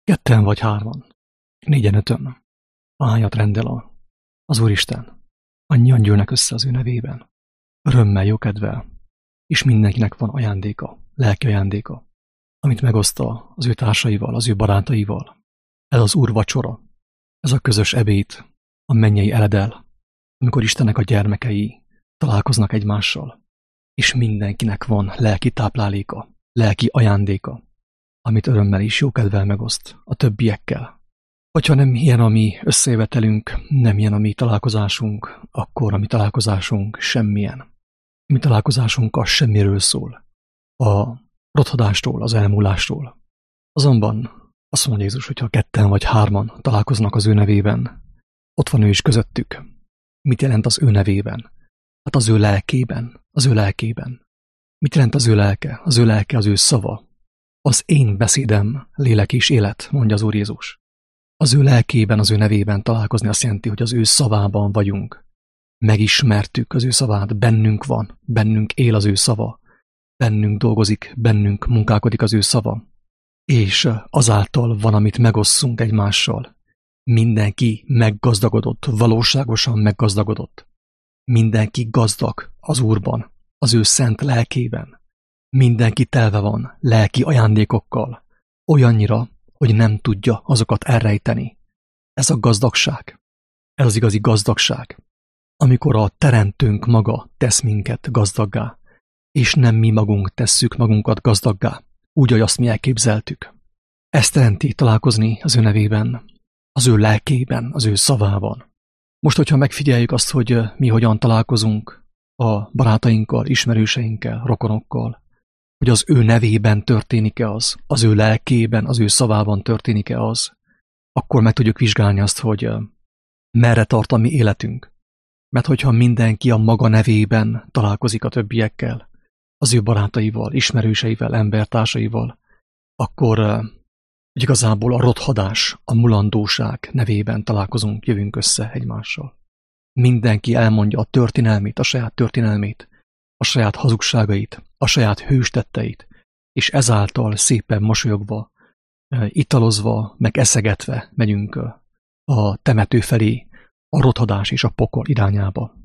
Ketten vagy hárman, négyen, ötön, ahányat rendel az Úristen, annyian gyűlnek össze az ő nevében, örömmel, jókedvel, és mindenkinek van ajándéka, lelki ajándéka, amit megoszta az ő társaival, az ő barátaival. Ez az Úr vacsora, ez a közös ebéd, a mennyei eledel, amikor Istennek a gyermekei találkoznak egymással, és mindenkinek van lelki tápláléka, lelki ajándéka, amit örömmel és jókedvel megoszt a többiekkel. Hogyha nem ilyen a mi összejövetelünk, nem ilyen a mi találkozásunk, akkor a mi találkozásunk semmilyen. A mi találkozásunk a semmiről szól, a rothadástól, az elmúlástól. Azonban azt mondja Jézus, hogyha ketten vagy hárman találkoznak az ő nevében, ott van ő is közöttük. Mit jelent az ő nevében? Hát az ő lelkében, az ő lelkében. Mit jelent az ő lelke? Az ő lelke, az ő szava. Az én beszédem, lélek és élet, mondja az Úr Jézus. Az ő lelkében, az ő nevében találkozni azt jelenti, hogy az ő szavában vagyunk. Megismertük az ő szavát, bennünk van, bennünk él az ő szava, bennünk dolgozik, bennünk munkálkodik az ő szava, és azáltal van, amit megosszunk egymással. Mindenki meggazdagodott, valóságosan meggazdagodott. Mindenki gazdag az Úrban, az ő szent lelkében. Mindenki telve van lelki ajándékokkal, olyannyira, hogy nem tudja azokat elrejteni. Ez a gazdagság, ez az igazi gazdagság, amikor a Teremtőnk maga tesz minket gazdaggá, és nem mi magunk tesszük magunkat gazdaggá, úgy, ahogy azt mi elképzeltük. Ezt jelenti találkozni az ő nevében, az ő lelkében, az ő szavában. Most, hogyha megfigyeljük azt, hogy mi hogyan találkozunk a barátainkkal, ismerőseinkkel, rokonokkal, hogy az ő nevében történik-e az ő lelkében, az ő szavában történik-e az, akkor meg tudjuk vizsgálni azt, hogy merre tart a mi életünk. Mert hogyha mindenki a maga nevében találkozik a többiekkel, az ő barátaival, ismerőseivel, embertársaival, akkor igazából a rothadás, a mulandóság nevében találkozunk, jövünk össze egymással. Mindenki elmondja a történelmét, a saját történelmét, a saját hazugságait, a saját hőstetteit, és ezáltal szépen mosolyogva, italozva, meg eszegetve megyünk a temető felé, a rothadás és a pokol irányába.